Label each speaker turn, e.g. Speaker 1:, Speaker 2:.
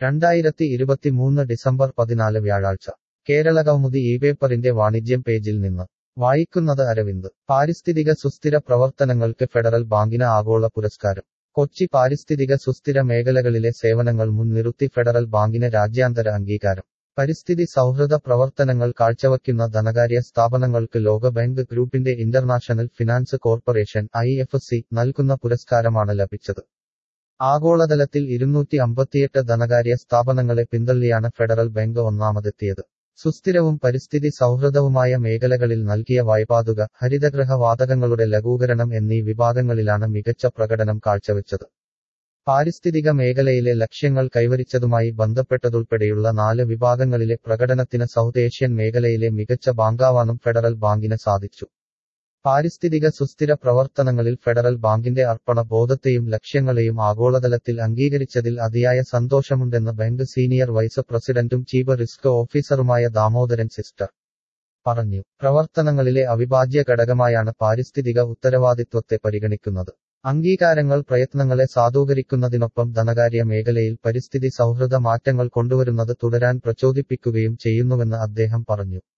Speaker 1: 2023 December 14 വ്യാഴാഴ്ച കേരളകൗമുദി ഇപേപ്പറിന്റെ വാണിജ്യം പേജിൽ നിന്ന് വായിക്കുന്നത് അരവിന്ദ്. പാരിസ്ഥിതിക സുസ്ഥിര പ്രവർത്തനങ്ങൾക്ക് ഫെഡറൽ ബാങ്കിന് ആഗോള പുരസ്കാരം. കൊച്ചി. പാരിസ്ഥിതിക സുസ്ഥിര മേഖലകളിലെ സേവനങ്ങൾ മുൻനിർത്തി ഫെഡറൽ ബാങ്കിന് രാജ്യാന്തര അംഗീകാരം. പരിസ്ഥിതി സൗഹൃദ പ്രവർത്തനങ്ങൾ കാഴ്ചവയ്ക്കുന്ന ധനകാര്യ സ്ഥാപനങ്ങൾക്ക് ലോകബാങ്ക് ഗ്രൂപ്പിന്റെ ഇന്റർനാഷണൽ ഫിനാൻസ് കോർപ്പറേഷൻ (IFC) നൽകുന്ന പുരസ്കാരമാണ് ലഭിച്ചത്. ആഗോളതലത്തിൽ 258 ധനകാര്യ സ്ഥാപനങ്ങളെ പിന്തള്ളിയാണ് ഫെഡറൽ ബാങ്ക് ഒന്നാമതെത്തിയത്. സുസ്ഥിരവും പരിസ്ഥിതി സൗഹൃദവുമായ മേഖലകളിൽ നൽകിയ വായ്പാതുക, ഹരിതഗൃഹ വാതകങ്ങളുടെ ലഘൂകരണം എന്നീ വിഭാഗങ്ങളിലാണ് മികച്ച പ്രകടനം കാഴ്ചവെച്ചത്. പാരിസ്ഥിതിക മേഖലയിലെ ലക്ഷ്യങ്ങൾ കൈവരിച്ചതുമായി ബന്ധപ്പെട്ടതുൾപ്പെടെയുള്ള 4 വിഭാഗങ്ങളിലെ പ്രകടനത്തിന് സൗത്ത് ഏഷ്യൻ മേഖലയിലെ മികച്ച ബാങ്കാവാനും ഫെഡറൽ ബാങ്കിന് സാധിച്ചു. പാരിസ്ഥിതിക സുസ്ഥിര പ്രവർത്തനങ്ങളിൽ ഫെഡറൽ ബാങ്കിന്റെ അർപ്പണ ബോധത്തെയും ലക്ഷ്യങ്ങളെയും ആഗോളതലത്തിൽ അംഗീകരിച്ചതിൽ അതിയായ സന്തോഷമുണ്ടെന്ന് ബാങ്ക് സീനിയർ വൈസ് പ്രസിഡന്റും ചീഫ് റിസ്ക് ഓഫീസറുമായ ദാമോദരൻ സിസ്റ്റർ പറഞ്ഞു. പ്രവർത്തനങ്ങളിലെ അവിഭാജ്യ ഘടകമായാണ് പാരിസ്ഥിതിക ഉത്തരവാദിത്വത്തെ പരിഗണിക്കുന്നത്. അംഗീകാരങ്ങൾ പ്രയത്നങ്ങളെ സാധൂകരിക്കുന്നതിനൊപ്പം ധനകാര്യ മേഖലയിൽ പരിസ്ഥിതി സൗഹൃദ മാറ്റങ്ങൾ കൊണ്ടുവരുന്നത് തുടരാൻ പ്രചോദിപ്പിക്കുകയും ചെയ്യുന്നുവെന്ന് അദ്ദേഹം പറഞ്ഞു.